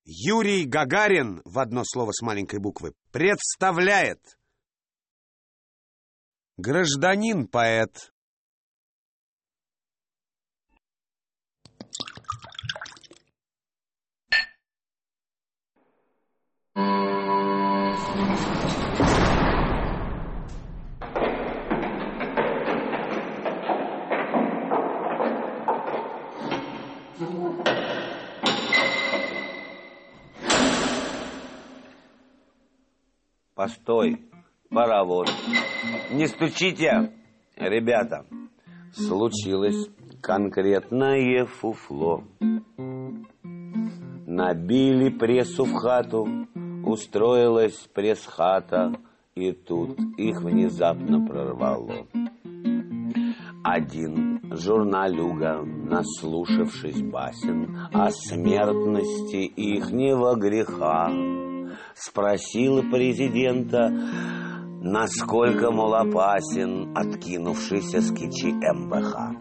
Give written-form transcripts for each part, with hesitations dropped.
Юрий Гагарин, в одно слово с маленькой буквы, представляет гражданин-поэт. Постой, паровоз. Не стучите, ребята. Случилось конкретное фуфло. Набили прессу в хату, устроилась пресс-хата, и тут их внезапно прорвало. Один журналюга, наслушавшись басен о смертности ихнего греха, спросил президента, насколько, мол, опасен откинувшийся с кичи МВХ.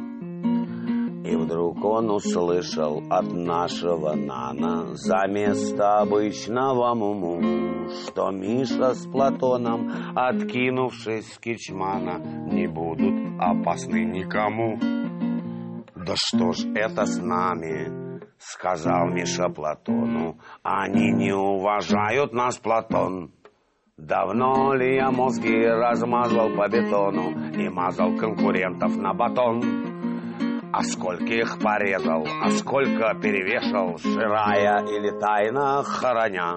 И вдруг он услышал от нашего Нана за место обычного муму, что Миша с Платоном, откинувшись с кичмана, не будут опасны никому. «Да что ж это с нами?» — сказал Миша Платону. «Они не уважают нас, Платон. Давно ли я мозги размазал по бетону и мазал конкурентов на батон? А сколько их порезал, а сколько перевешал, сжирая или тайно хороня?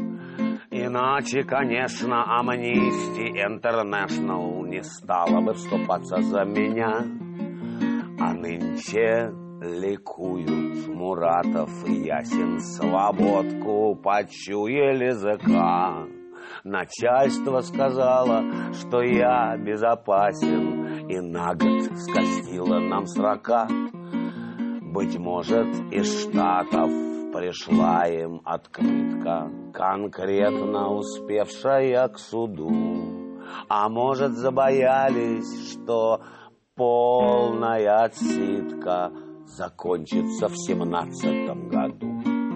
Иначе, конечно, Amnesty International не стала бы вступаться за меня. А нынче ликуют Муратов и Ясин, свободку почуяли языка. Начальство сказало, что я безопасен, и на год скостило нам срока. Быть может, из Штатов пришла им открытка, конкретно успевшая к суду. А может, забоялись, что полная отсидка закончится в 17-м году.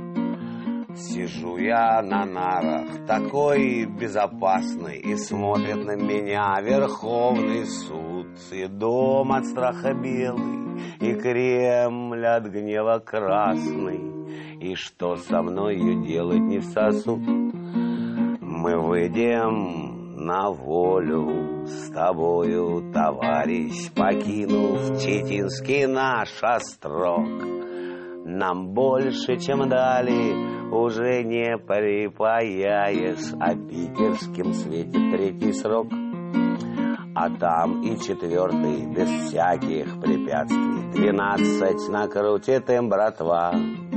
Сижу я на нарах, такой безопасный, и смотрит на меня Верховный суд. И дом от страха белый, и Кремль от гнева красный. И что со мною делать не в сосуд? Мы выйдем на волю с тобою, товарищ, покинув Читинский наш острог. Нам больше, чем дали, уже не припаяешь, а питерским светит 3-й срок. А там и 4-й, без всяких препятствий, 12 накрутит им братва.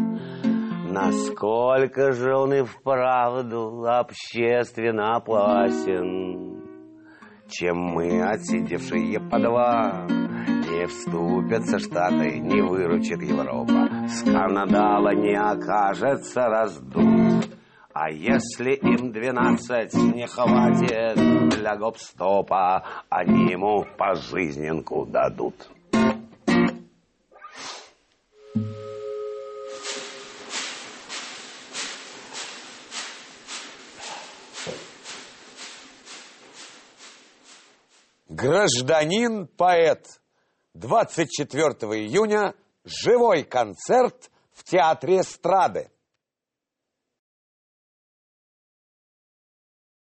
Насколько же он и вправду общественно опасен, чем мы, отсидевшие по 2. Не вступятся Штаты, не выручит Европа, скандала не окажется раздут. А если им 12 не хватит для гоп-стопа, они ему пожизненку дадут. Гражданин-поэт. 24 июня живой концерт в Театре эстрады.